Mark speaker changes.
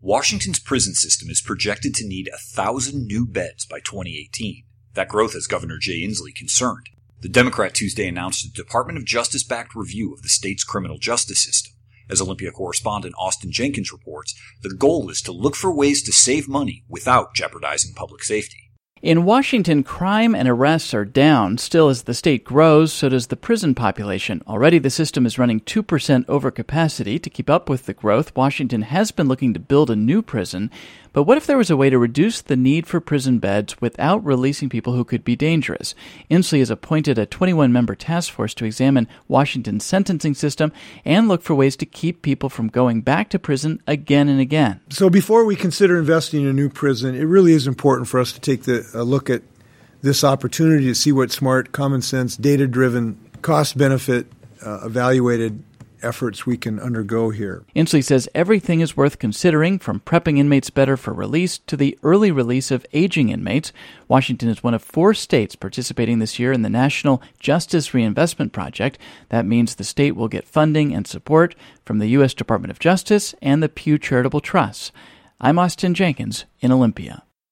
Speaker 1: Washington's prison system is projected to need 1,000 new beds by 2018. That growth has Governor Jay Inslee concerned. The Democrat Tuesday announced a Department of Justice-backed review of the state's criminal justice system. As Olympia correspondent Austin Jenkins reports, the goal is to look for ways to save money without jeopardizing public safety.
Speaker 2: In Washington, crime and arrests are down. Still, as the state grows, so does the prison population. Already, the system is running 2% over capacity. To keep up with the growth, Washington has been looking to build a new prison. But what if there was a way to reduce the need for prison beds without releasing people who could be dangerous? Inslee has appointed a 21-member task force to examine Washington's sentencing system and look for ways to keep people from going back to prison again and again.
Speaker 3: So before we consider investing in a new prison, it really is important for us to take a look at this opportunity to see what smart, common sense, data-driven, cost-benefit, evaluated efforts we can undergo here.
Speaker 2: Inslee says everything is worth considering, from prepping inmates better for release to the early release of aging inmates. Washington is one of 4 states participating this year in the National Justice Reinvestment Project. That means the state will get funding and support from the U.S. Department of Justice and the Pew Charitable Trust. I'm Austin Jenkins in Olympia.